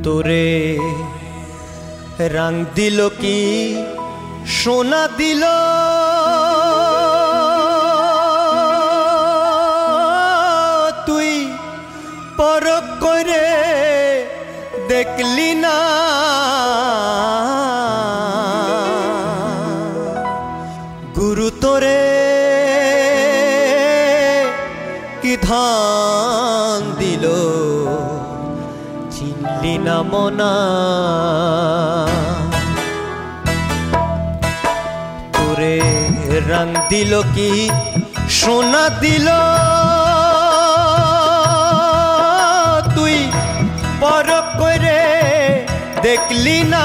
তোরে রং দিল কি সোনা দিল তুই পরখ করে দেখলি না গুরু তোরে কি ধান দিল চিনলি না মনা তোরে রং দিল কি সোনা দিল তুই পরখ করে দেখলি না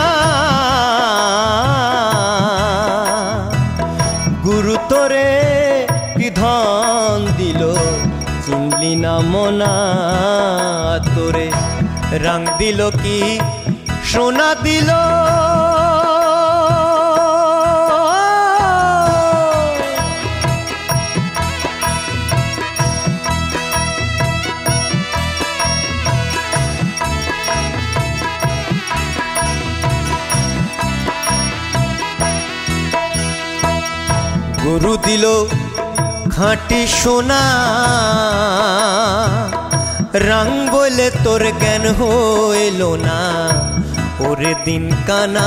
গুরু তোরে কি ধান দিল চিনলি না মনা তোরে রং দিল কি সোনা দিল গুরু দিল খাঁটি সোনা রং বলে তোর জ্ঞান হইল না ওরে দিন কানা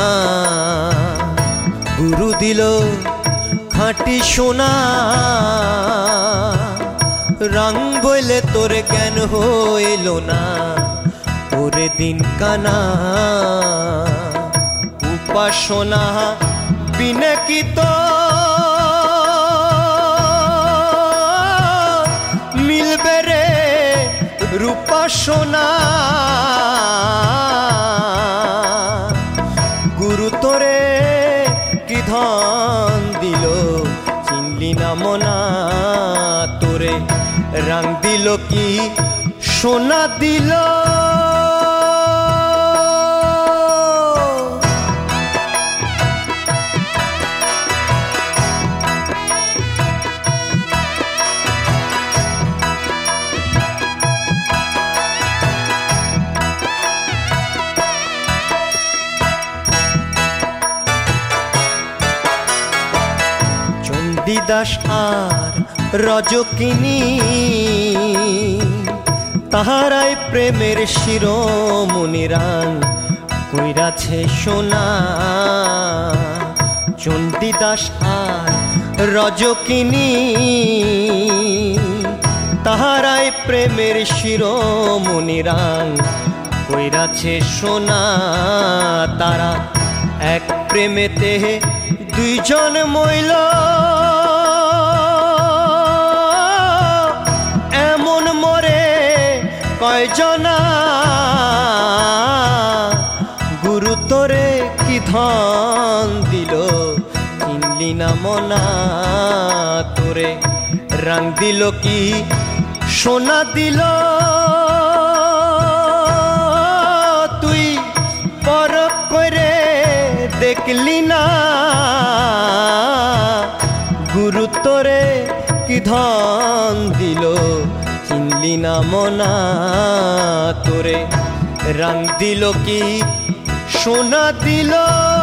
গুরু দিল খাঁটি সোনা রং বলে তোর জ্ঞান হইল না ওরে দিন কানা উপাসনা বিনে কি তো মিলবে রে রূপা সোনা গুরু তোরে কি ধান দিল চিনলি না মনা তোরে রং দিল কি সোনা দিল চণ্ডীদাস আর রজকিনী তাহারাই প্রেমের শিরোমণি রাং কইরাছে সোনা চণ্ডীদাস আর রজকিনী তাহারাই প্রেমের শিরোমণি রাং কইরাছে সোনা তারা এক প্রেমেতে দুইজন মইল এমন মরে কয়জনা গুরু তোরে কি ধান দিল চিনলি না মনা তোরে রং দিল কি সোনা দিল তুই পরখ করে দেখলি না গুরু তোরে কি ধান দিল চিনলি না মনা তোরে রং দিল কি সোনা দিল।